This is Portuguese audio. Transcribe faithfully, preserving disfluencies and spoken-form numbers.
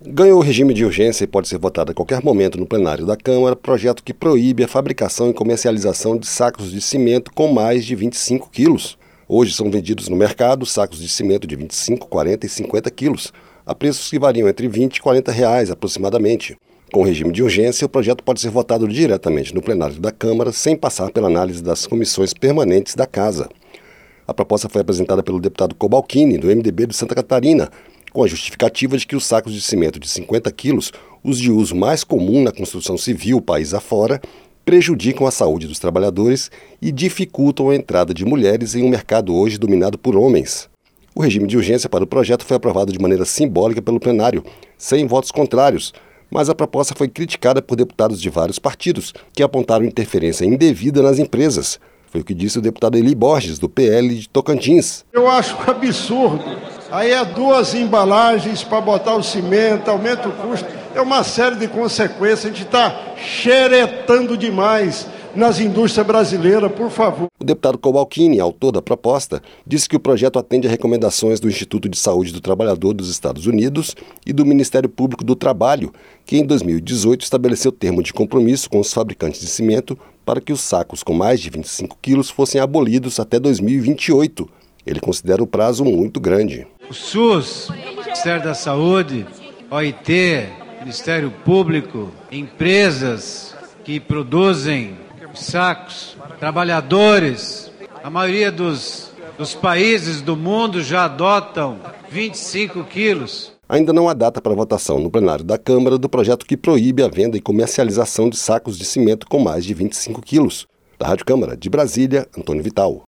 Ganhou o regime de urgência e pode ser votado a qualquer momento no plenário da Câmara projeto que proíbe a fabricação e comercialização de sacos de cimento com mais de vinte e cinco quilos. Hoje são vendidos no mercado sacos de cimento de vinte e cinco, quarenta e cinquenta quilos, a preços que variam entre vinte e quarenta reais aproximadamente. Com o regime de urgência, o projeto pode ser votado diretamente no plenário da Câmara sem passar pela análise das comissões permanentes da Casa. A proposta foi apresentada pelo deputado Cobalcini, do M D B de Santa Catarina, com a justificativa de que os sacos de cimento de cinquenta quilos, os de uso mais comum na construção civil país afora, prejudicam a saúde dos trabalhadores e dificultam a entrada de mulheres em um mercado hoje dominado por homens. O regime de urgência para o projeto foi aprovado de maneira simbólica pelo plenário, sem votos contrários, mas a proposta foi criticada por deputados de vários partidos, que apontaram interferência indevida nas empresas. Foi o que disse o deputado Eli Borges, do P L de Tocantins. Eu acho absurdo. Aí é duas embalagens para botar o cimento, aumenta o custo. É uma série de consequências. A gente está xeretando demais nas indústrias brasileiras, por favor. O deputado Cobalcini, autor da proposta, disse que o projeto atende a recomendações do Instituto de Saúde do Trabalhador dos Estados Unidos e do Ministério Público do Trabalho, que em dois mil e dezoito estabeleceu termo de compromisso com os fabricantes de cimento para que os sacos com mais de vinte e cinco quilos fossem abolidos até dois mil e vinte e oito. Ele considera o prazo muito grande. O SUS, Ministério da Saúde, O I T, Ministério Público, empresas que produzem sacos, trabalhadores, a maioria dos, dos países do mundo já adotam vinte e cinco quilos. Ainda não há data para votação no plenário da Câmara do projeto que proíbe a venda e comercialização de sacos de cimento com mais de vinte e cinco quilos. Da Rádio Câmara de Brasília, Antônio Vital.